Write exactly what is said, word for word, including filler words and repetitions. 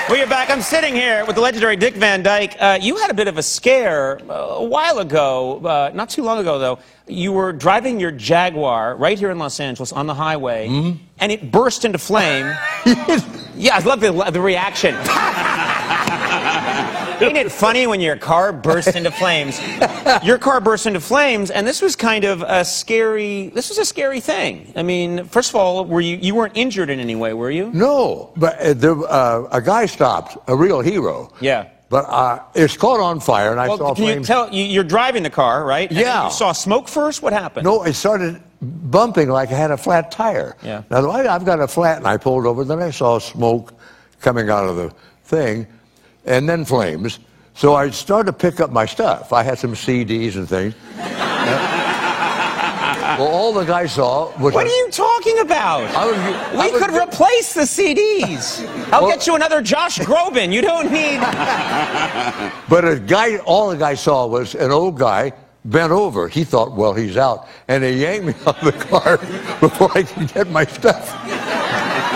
Well, you're back. I'm sitting here with the legendary Dick Van Dyke. Uh, you had a bit of a scare uh, a while ago, uh, not too long ago, though. You were driving your Jaguar right here in Los Angeles on the highway, mm-hmm. and it burst into flame. Yeah, I love the, the reaction. Ain't it funny when your car bursts into flames? Your car burst into flames, and this was kind of a scary, this was a scary thing. I mean, first of all, were you, you weren't injured in any way, were you? No, but uh, there, uh, a guy stopped, a real hero. Yeah. But uh, it's caught on fire, and I well, saw can flames. You tell, you, you're driving the car, right? And yeah. You saw smoke first? What happened? No, it started bumping like it had a flat tire. Yeah. Now, I've got a flat, and I pulled over, then I saw smoke coming out of the thing, and then flames. So I started to pick up my stuff. I had some C Ds and things. Well, all the guy saw was... What are you talking about? I was, we I was, could replace the C Ds. I'll well, get you another Josh Groban. You don't need... But a guy, all the guy saw was an old guy bent over. He thought, well, he's out. And he yanked me out of the car before I could get my stuff.